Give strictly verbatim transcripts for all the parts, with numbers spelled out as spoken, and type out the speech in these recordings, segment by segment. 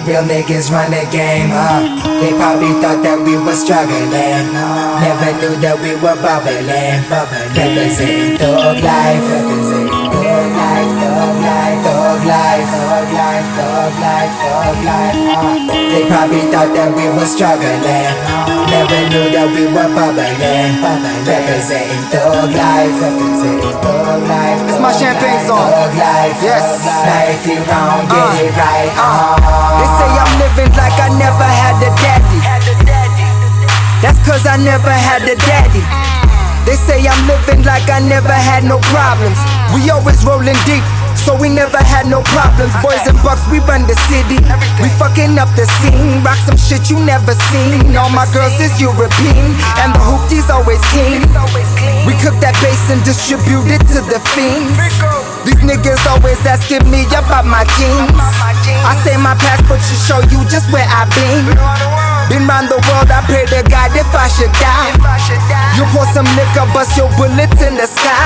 Real niggas run the game, huh? They probably thought that we were struggling. Never knew that we were bubbling. Representing thug life. Representing thug life, thug life, thug life, thug life, thug life, thug life, huh? They probably thought that we were struggling. Never knew that we were bubbling. Representing thug life. Representing thug life. It's my champagne song. Thug life. Yes. Now if you wrong, get Uh, it right. uh. They say I'm living like I never had a daddy. That's cause I never had a daddy. They say I'm living like I never had no problems. We always rolling deep, so we never had no problems. Boys and bucks, we run the city. We fucking up the scene. Rock some shit you never seen. All my girls is European, and the hoopties always clean. We cook that bass and distribute it to the fiends. These niggas always asking me about my jeans. I say my passport should show you just where I been. Been round the world, I pray to God if I should die. You pour some liquor, bust your bullets in the sky.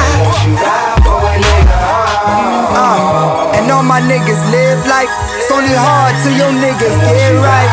Uh, and all my niggas live life. It's only hard till your niggas get right.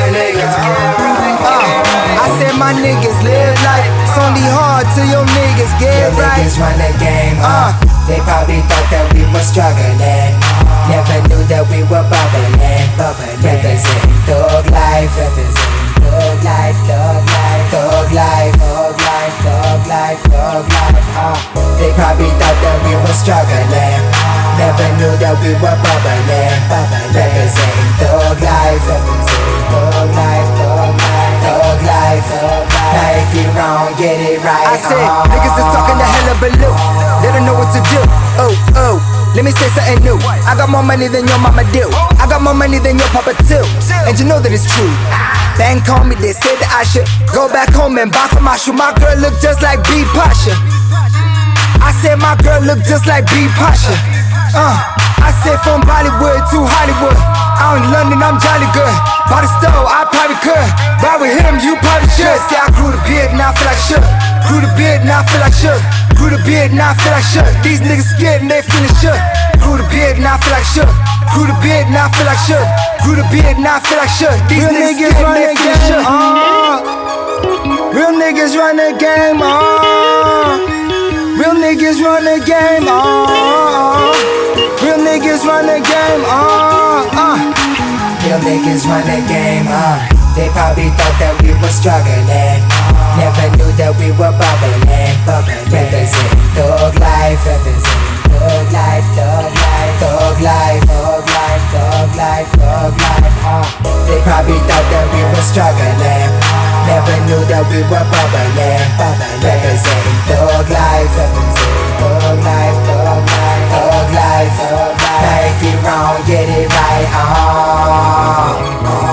Uh, I said my niggas live life. It's only hard till your niggas get Real right. niggas run the game, huh? Uh. They probably thought that we were struggling. Never knew that we were bubbling. Representing thug life. Representing thug life, thug life, thug life, thug life, thug life, thug life, huh? They probably thought that we were struggling. Never knew that we were bubbling. Representing thug life. Representing thug life, thug life, thug life, thug life. Now if you wrong, get it right. I said, niggas is talking the hell of a loop. They don't know what to do. Oh, oh, let me say something new. I got more money than your mama do. I got more money than your papa too. And you know that it's true. Bank called me, they said that I should go back home and buy for my shoe. My girl look just like B. Pasha. I said my girl look just like B. Pasha. Uh, I said from Bollywood to Hollywood. Out in London, I'm jolly good. By the stove, I probably could. Ride with him, you probably should. Say I grew the beard, now I feel like shook. Grew the beard, now I feel like shook. Grew the beard, now I feel like shook. These niggas scared and they feeling shook. Grew the beard, now I feel like shook. Grew the beard, now I feel like shook. Grew the beard, now I feel like shook. These Real niggas niggas scared and they run feeling the shook. game, Real niggas run the game, oh. Real niggas run the game, oh. Real niggas run the game, oh. Uh. Real niggas run the game, huh? They probably thought that we were struggling. Never knew that we were bubbling. Representing thug life. Representing thug life, thug life, thug life, thug life, thug life, thug life, huh? They probably thought that we were struggling. Never knew that we were bubbling. Representing thug life. Representing thug life, thug life, thug life, thug life. Now if you wrong, get it right, uh.